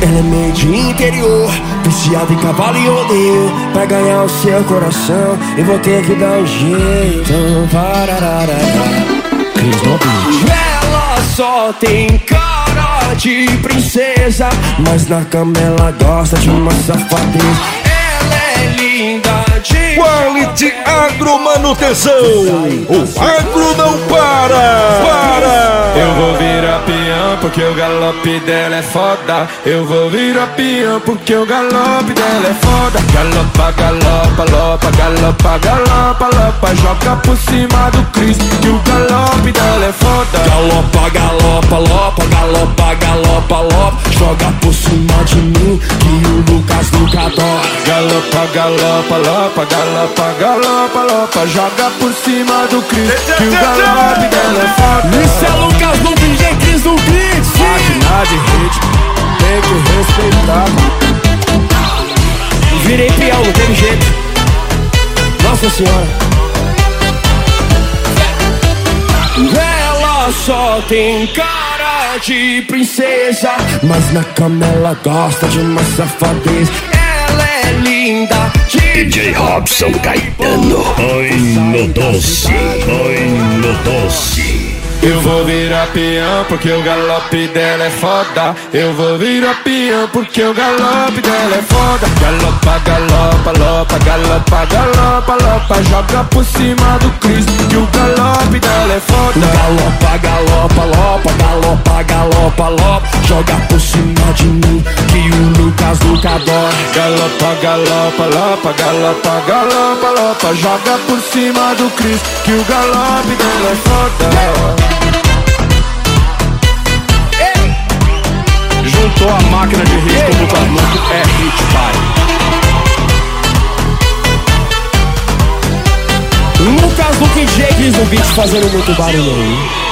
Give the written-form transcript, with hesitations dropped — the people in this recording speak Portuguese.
Ela é meio de interior, viciada em cavalo e rodeio. Pra ganhar o seu coração, eu vou ter que dar um jeito. Pararara. Cris no beat. Ela só tem cara de princesa, mas na cama ela gosta de uma safadeza. Ela é linda de Quality Agro Manutenção. O agro não para. Eu vou virar peão porque o galope dela é foda. Eu vou virar peão porque o galope dela é foda. Galopa, galopa, lopa, galopa, galopa, lopa. Joga por cima do Cris que o galope dela é foda. galopa, galopa, lopa, galopa, galopa, lopa. Joga por cima de mim que o Lucas nunca adora. Galopa, galopa, lopa, galopa, galopa, lopa. Joga por cima do Cris que o galope dela é foda. Isso é Lucas no DJ Cris no beat. Máquina de ritmo, tem que respeitar. Virei peão, não teve jeito. Nossa senhora. Ela só tem cara de princesa, mas na cama ela gosta de uma safadeza. Ela é linda de DJ Robson Caetano. Oi no doce, oi no doce. Eu vou virar peão porque o galope dela é foda. Eu vou virar peão porque o galope dela é foda. Galopa, galopa, lopa, galopa, galopa, lopa. Joga por cima do Cris que o galope dela é foda. Galopa, galopa, lopa, galopa, galopa, lopa. Joga por cima de mim que o Lucas nunca adora. Galopa, galopa, lopa, galopa, galopa, lopa. Joga por cima do Cris que o galope dela é foda. Juntou a máquina de ritmo do Lucas Luke, é hit, pai. Lucas Luke e DJ Cris no beat fazendo muito barulho aí.